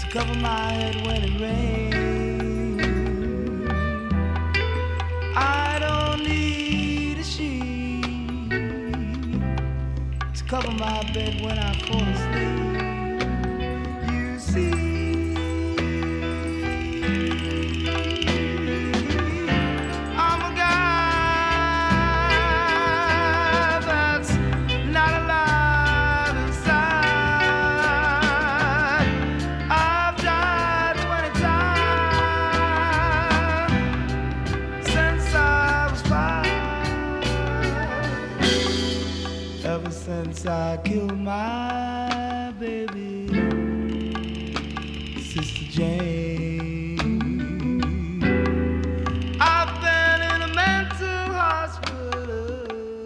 cover my head when it rains. I don't need a sheet to cover my bed when I fall asleep. You see, I'm a guy that's not alive inside. I've died 20 times since I was 5. Ever since I killed my baby, Sister Jane, I've been in a mental hospital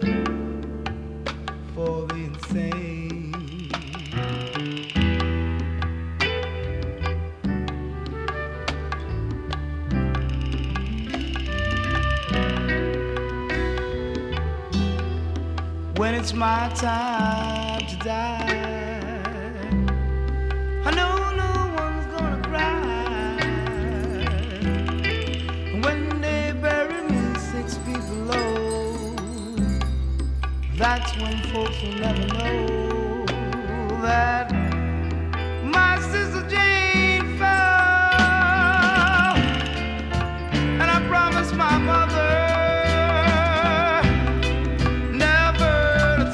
for the insane. When it's my time to die, I know no one's gonna cry. And when they bury me 6 feet below, that's when folks will never know that my sister Jane fell. And I promised my mother never to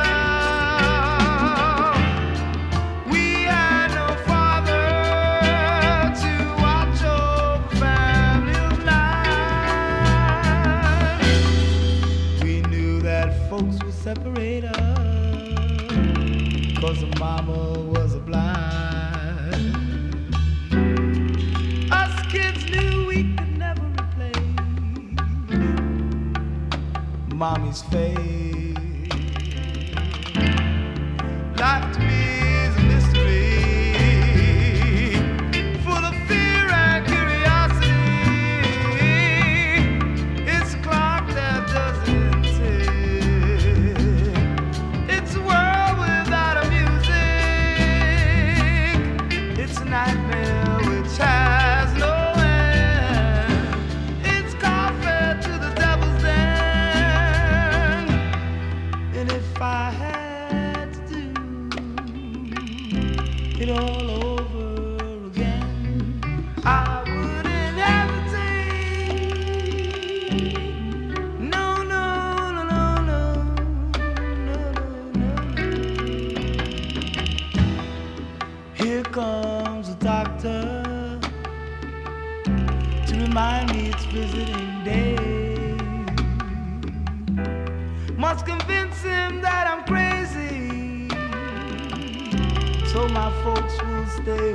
tell. We had no father to watch over family of 9. We knew that folks would separate us 'cause the mama was a blind. Us kids knew we could never replace mommy's face. Life to me is a mystery, full of fear and curiosity. It's a clock that doesn't tick. It's a world without a music. It's a nightmare which has no end. It's coffee to the devil's den. And if I had to do it all over again, I wouldn't hesitate. No, no, no, no, no, no, no, no. Here comes the doctor to remind me it's visiting day. Must convince him that I'm crazy, so my folks will stay